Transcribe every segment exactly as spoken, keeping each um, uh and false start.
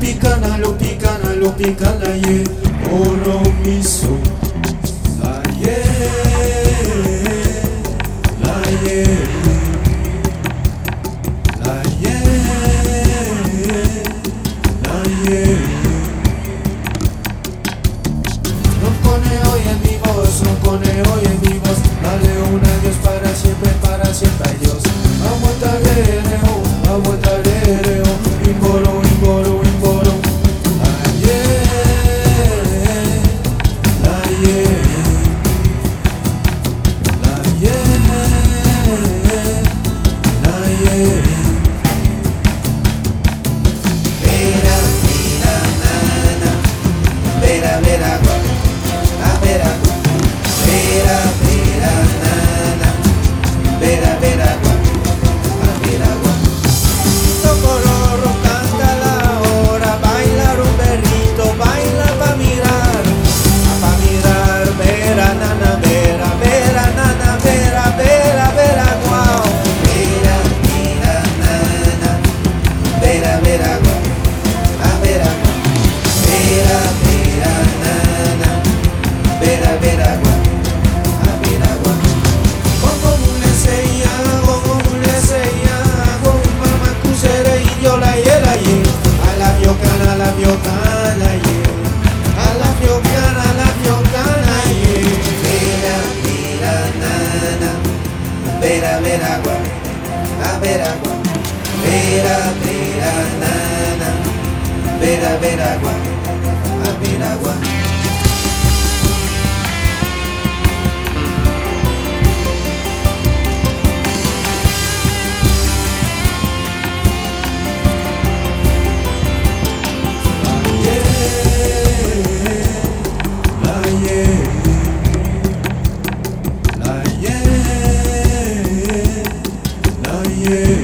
Lupicana, Lupicana, Lupicana, yeah. Oro miso, la yeah, la yeah, la yeah, la yeah. No pone hoy en mi voz, no pone hoy en mi voz. Dale un adiós para siempre, para siempre adiós. Vamos a tarereo, vamos a tarereo. Imboro, imboro, imboro. La yeah, la yeah, la yeah, la yeah. Vera, mira, nana, vera, vera, gua, a vera, gua. Vera, vera, nana, vera, vera, gua, a vera, gua. Tocoloro canta la hora, bailar un perrito, baila pa' mirar, pa' mirar, vera, nana, vera, vera, nana, vera, vera, vera, guau. Vera, mira, nana, vera, vera, gua, a vera, gua. Vera, vera, nana, vera, vera, gua, a vera, gua. Gongo muleseya, gongo muleseya, gongo mama kusere y yo la yela ye. A la fiocana, a la fiocana ye. A la fiocana, a la fiocana ye. Vera, vera, nana, vera, vera, gua, a vera, gua. Vera, vera, nana, vera, vera, gua, a vera, gua. La yeah, la yeah, la yeah.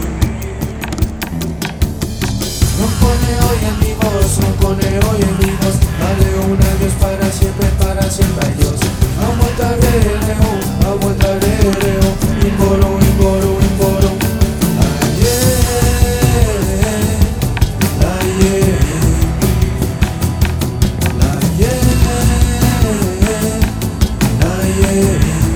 No pone hoy en mi voz, no pone hoy en mi voz. Dale un adiós para siempre, para siempre adiós. Vamos a tarereo, vamos a tarereo. Imboro, imboro, imboro. La yeah, la yeah. La yeah, la yeah.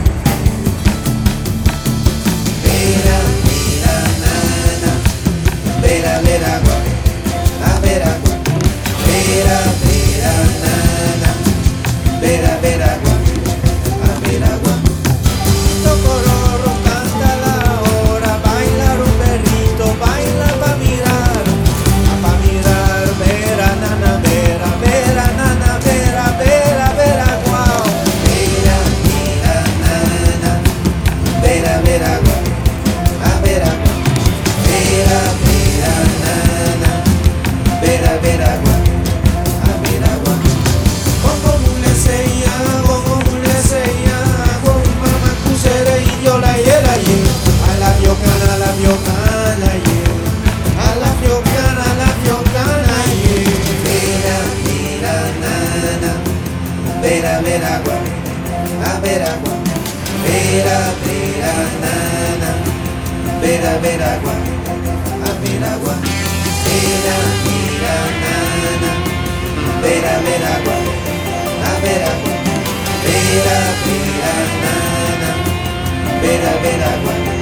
Vera, mira, nana, vera, vera, gua, a vera, gua. Vera, vera, nana, vera, vera, gua, a vera, gua. Tocoloro canta la hora, bailar un perrito, baila pa' mirar, pa' mirar, vera, nana, vera, vera, nana, vera, vera, vera, guau. Vera, mira, nana, vera, vera, gua, a vera, gua. Vera, vera, nana, vera, vera, gua, a vera, gua. Gongo muleseya, gongo muleseya, gongo mama kusere y yo la yela ye. A la fiocana, a la fiocana ye. A la fiocana, a la fiocana ye. Vera, mira, nana, vera, vera, gua, a vera, gua. Vera, vera, nana, vera, vera, gua, a vera, gua. Vera, mira, nana, vera, vera, gua, a vera, gua. Vera, vera, nana, vera, vera, gua.